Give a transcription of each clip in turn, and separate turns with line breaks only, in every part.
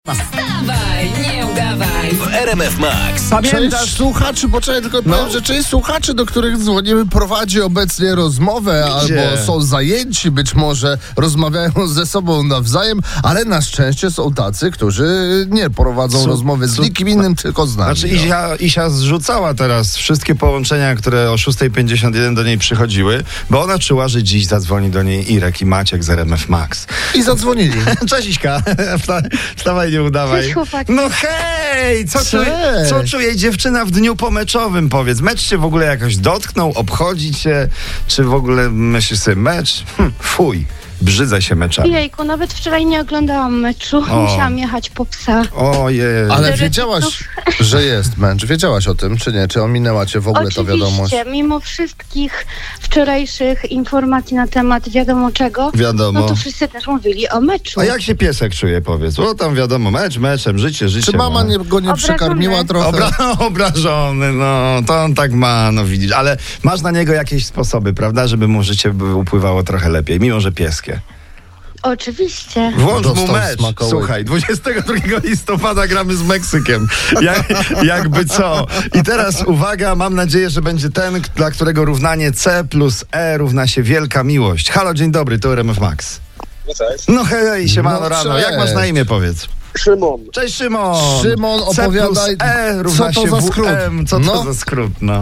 Wstawaj, nie udawaj.
W RMF Max.
Część słuchaczy, poczekaj, tylko powiem, że część słuchaczy, do których dzwonimy, prowadzi obecnie rozmowę, albo są zajęci, być może rozmawiają ze sobą nawzajem, ale na szczęście są tacy, którzy nie prowadzą rozmowy z nikim innym, tylko z nami.
Znaczy Isia zrzucała teraz wszystkie połączenia, które o 6:51 do niej przychodziły, bo ona czuła, że dziś zadzwoni do niej Irek i Maciek z RMF Max.
I zadzwonili.
Cześć Iśka, wstawaj, nie udawaj.
Cześć, chłopaki.
No hej, co czuje dziewczyna w dniu pomeczowym, powiedz? Mecz cię w ogóle jakoś dotknął, obchodzi cię? Czy w ogóle myślisz sobie mecz? Fuj, brzydzę się meczami.
Jejku, nawet wczoraj nie oglądałam meczu. Musiałam jechać po psa.
Ojej.
Ale wiedziałaś, że jest mecz? Wiedziałaś o tym, czy nie? Czy ominęła cię w ogóle ta wiadomość?
Oczywiście, mimo wszystkich wczorajszych informacji na temat wiadomo czego,
Wiadomo.
no to wszyscy też mówili o meczu.
A jak się piesek czuje, powiedz? O, tam wiadomo, meczem, życie.
Czy mama go nie przekarmiła trochę?
Obrażony, no, to on tak ma, no widzisz. Ale masz na niego jakieś sposoby, prawda, żeby mu życie upływało trochę lepiej, mimo że pieskie.
Oczywiście.
Włącz mu
Dostał
mecz.
smakołyk.
Słuchaj, 22 listopada gramy z Meksykiem. Jakby co. I teraz uwaga, mam nadzieję, że będzie ten, dla którego równanie C plus E równa się wielka miłość. Halo, dzień dobry, to RMF Max.
No cześć.
No hej, siemano rano.
cześć.
Jak masz na imię, powiedz?
Szymon.
Cześć Szymon.
Szymon,
C
opowiadaj,
plus E równa
co to
się
za skrót?
WM. Co to
No.
za skrót, no.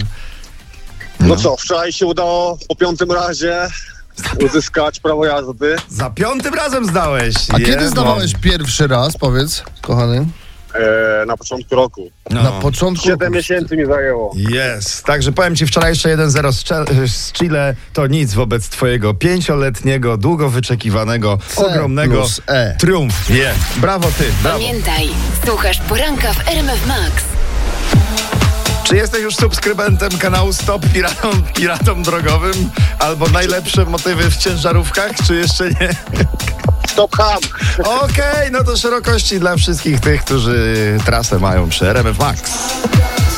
No co, wczoraj się udało po 5. razie uzyskać prawo jazdy.
Za 5. razem zdałeś.
A kiedy zdawałeś pierwszy raz, powiedz, kochany?
Na początku roku.
No.
Na początku...
7 miesięcy mi zajęło.
Jest. Także powiem ci, wczorajsze 1-0 z Chile to nic wobec twojego 5-letniego, długo wyczekiwanego,
C
ogromnego
plus E.
triumfu. Brawo ty, brawo.
Pamiętaj, słuchasz poranka w RMF Max.
Czy jesteś już subskrybentem kanału Stop Piratom Drogowym? Albo najlepsze motywy w ciężarówkach, czy jeszcze nie?
Stop ham!
Okej, no to szerokości dla wszystkich tych, którzy trasę mają przy RMF Max.